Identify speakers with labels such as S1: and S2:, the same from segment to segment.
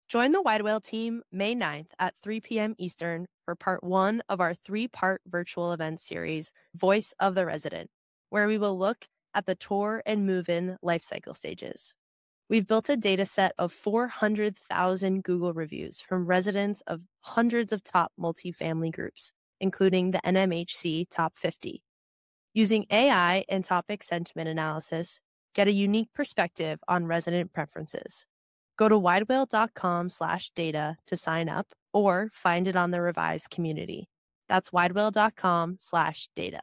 S1: Join the Wide Whale team May 9th at 3 p.m. Eastern for part one of our three-part virtual event series, Voice of the Resident, where we will look at the tour and move-in lifecycle stages. We've built a data set of 400,000 Google reviews from residents of hundreds of top multifamily groups, including the NMHC Top 50. Using AI and topic sentiment analysis, get a unique perspective on resident preferences. Go to widewhale.com/data to sign up or find it on the Revise community. That's widewhale.com/data.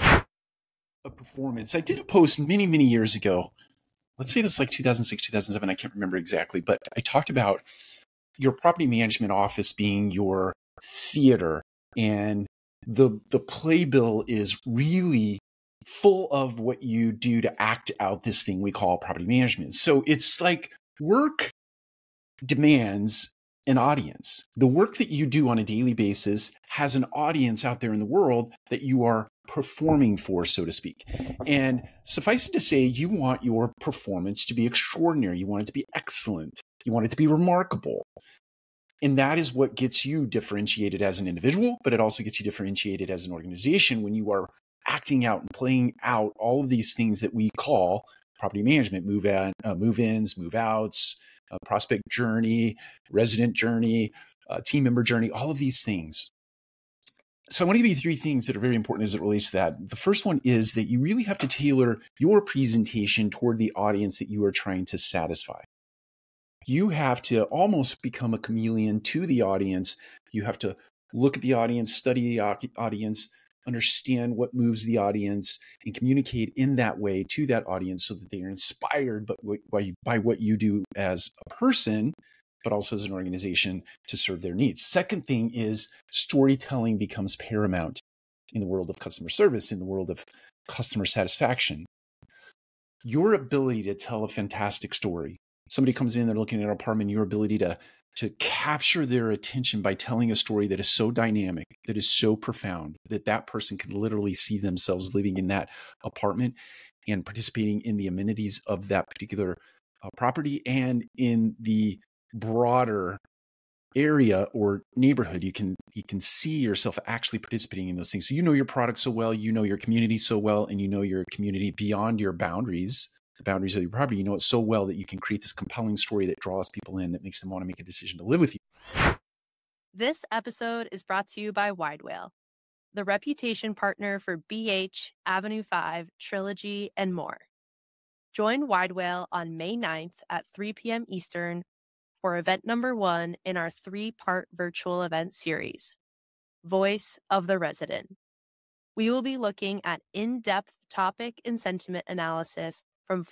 S2: A performance. I did a post many, many years ago. Let's say this was like 2006, 2007. I can't remember exactly, but I talked about your property management office being your theater, and the playbill is really full of what you do to act out this thing we call property management. So it's like work demands an audience. The work that you do on a daily basis has an audience out there in the world that you are performing for, so to speak. And suffice it to say, you want your performance to be extraordinary. You want it to be excellent. You want it to be remarkable. And that is what gets you differentiated as an individual, but it also gets you differentiated as an organization when you are acting out and playing out all of these things that we call property management, move-ins, move-outs, prospect journey, resident journey, team member journey, all of these things. So I want to give you three things that are very important as it relates to that. The first one is that you really have to tailor your presentation toward the audience that you are trying to satisfy. You have to almost become a chameleon to the audience. You have to look at the audience, study the audience, understand what moves the audience, and communicate in that way to that audience so that they are inspired by what you do as a person, but also as an organization to serve their needs. Second thing is storytelling becomes paramount in the world of customer service, in the world of customer satisfaction. Your ability to tell a fantastic story. Somebody comes in, they're looking at an apartment, your ability to capture their attention by telling a story that is so dynamic, that is so profound, that that person can literally see themselves living in that apartment and participating in the amenities of that particular property and in the broader area or neighborhood. You can see yourself actually participating in those things. So you know your product so well, you know your community so well, and you know your community beyond your boundaries, the boundaries of your property. You know it so well that you can create this compelling story that draws people in, that makes them want to make a decision to live with you.
S1: This episode is brought to you by Wide Whale, the reputation partner for BH, Avenue 5, Trilogy, and more. Join Wide Whale on May 9th at 3 p.m. Eastern for event number one in our three-part virtual event series, Voice of the Resident. We will be looking at in-depth topic and sentiment analysis from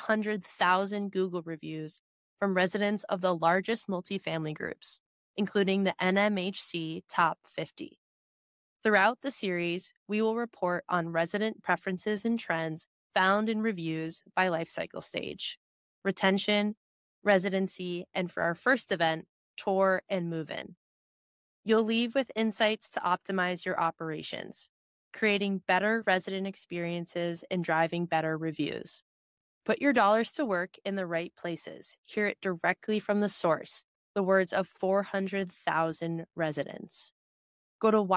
S1: 400,000 Google reviews from residents of the largest multifamily groups, including the NMHC Top 50. Throughout the series, we will report on resident preferences and trends found in reviews by lifecycle stage, retention, residency, and for our first event, tour and move-in. You'll leave with insights to optimize your operations, creating better resident experiences and driving better reviews. Put your dollars to work in the right places. Hear it directly from the source, the words of 400,000 residents. Go to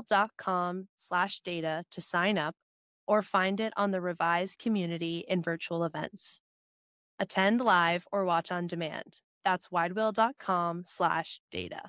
S1: widewhale.com/data to sign up or find it on the Revise community in virtual events. Attend live or watch on demand. That's widewhale.com/data.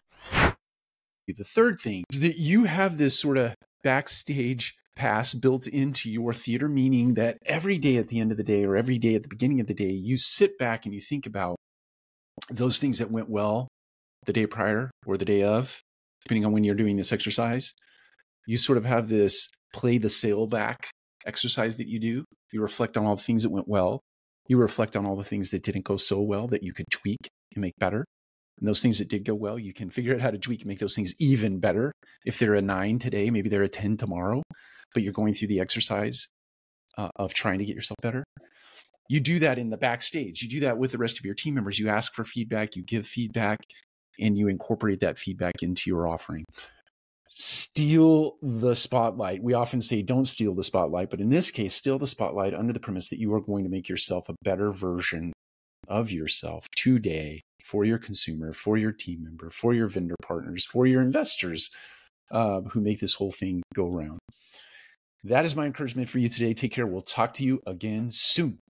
S2: The third thing is that you have this sort of backstage pass built into your theater, meaning that every day at the end of the day or every day at the beginning of the day, you sit back and you think about those things that went well the day prior or the day of, depending on when you're doing this exercise. You sort of have this play the sail back exercise that you do. You reflect on all the things that went well. You reflect on all the things that didn't go so well that you could tweak and make better. And those things that did go well, you can figure out how to tweak and make those things even better. If they're a 9 today, maybe they're a 10 tomorrow, but you're going through the exercise of trying to get yourself better. You do that in the backstage. You do that with the rest of your team members. You ask for feedback, you give feedback, and you incorporate that feedback into your offering. Steal the spotlight. We often say don't steal the spotlight, but in this case, steal the spotlight under the premise that you are going to make yourself a better version of yourself today for your consumer, for your team member, for your vendor partners, for your investors who make this whole thing go round. That is my encouragement for you today. Take care. We'll talk to you again soon.